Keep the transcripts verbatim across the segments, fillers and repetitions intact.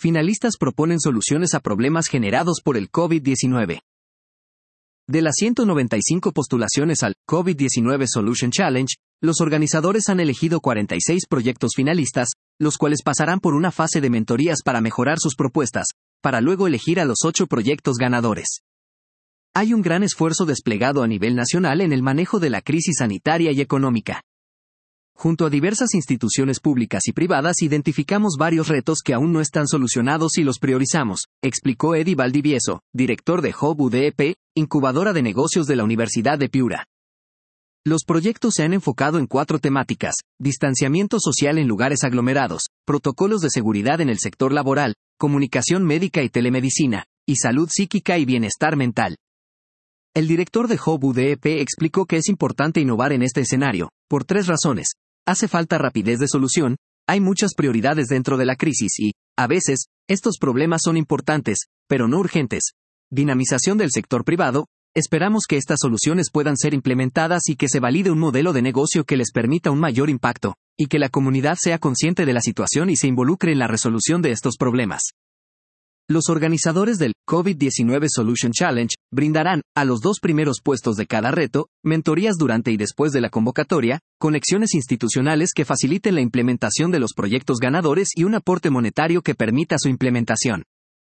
finalistas proponen soluciones a problemas generados por el COVID diecinueve. De las ciento noventa y cinco postulaciones al COVID diecinueve Solution Challenge, los organizadores han elegido cuarenta y seis proyectos finalistas, los cuales pasarán por una fase de mentorías para mejorar sus propuestas, para luego elegir a los ocho proyectos ganadores. Hay un gran esfuerzo desplegado a nivel nacional en el manejo de la crisis sanitaria y económica. Junto a diversas instituciones públicas y privadas identificamos varios retos que aún no están solucionados y los priorizamos, explicó Eddie Valdivieso, director de Hub U D E P, incubadora de negocios de la Universidad de Piura. Los proyectos se han enfocado en cuatro temáticas: distanciamiento social en lugares aglomerados, protocolos de seguridad en el sector laboral, comunicación médica y telemedicina, y salud psíquica y bienestar mental. El director de Hub U D E P explicó que es importante innovar en este escenario, por tres razones. Hace falta rapidez de solución, hay muchas prioridades dentro de la crisis y, a veces, estos problemas son importantes, pero no urgentes. Dinamización del sector privado. Esperamos que estas soluciones puedan ser implementadas y que se valide un modelo de negocio que les permita un mayor impacto, y que la comunidad sea consciente de la situación y se involucre en la resolución de estos problemas. Los organizadores del COVID diecinueve Solution Challenge brindarán, a los dos primeros puestos de cada reto, mentorías durante y después de la convocatoria, conexiones institucionales que faciliten la implementación de los proyectos ganadores y un aporte monetario que permita su implementación.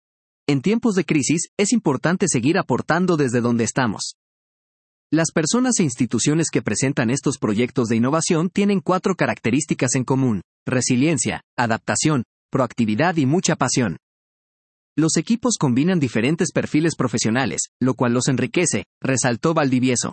En tiempos de crisis, es importante seguir aportando desde donde estamos. Las personas e instituciones que presentan estos proyectos de innovación tienen cuatro características en común: resiliencia, adaptación, proactividad y mucha pasión. Los equipos combinan diferentes perfiles profesionales, lo cual los enriquece, resaltó Valdivieso.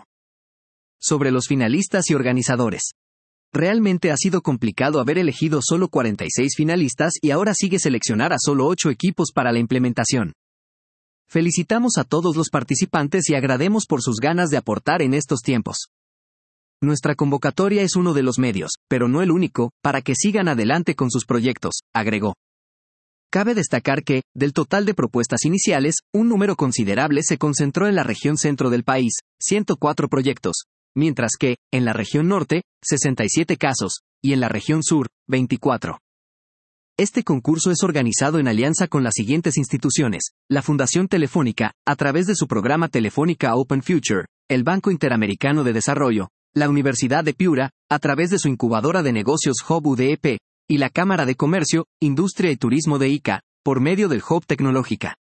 Sobre los finalistas y organizadores. Realmente ha sido complicado haber elegido solo cuarenta y seis finalistas y ahora sigue seleccionar a solo ocho equipos para la implementación. Felicitamos a todos los participantes y agradecemos por sus ganas de aportar en estos tiempos. Nuestra convocatoria es uno de los medios, pero no el único, para que sigan adelante con sus proyectos, agregó. Cabe destacar que, del total de propuestas iniciales, un número considerable se concentró en la región centro del país, ciento cuatro proyectos, mientras que, en la región norte, sesenta y siete casos, y en la región sur, veinticuatro. Este concurso es organizado en alianza con las siguientes instituciones: la Fundación Telefónica, a través de su programa Telefónica Open Future, el Banco Interamericano de Desarrollo, la Universidad de Piura, a través de su incubadora de negocios Hub U D E P, y la Cámara de Comercio, Industria y Turismo de Ica, por medio del Hub Tecnológica.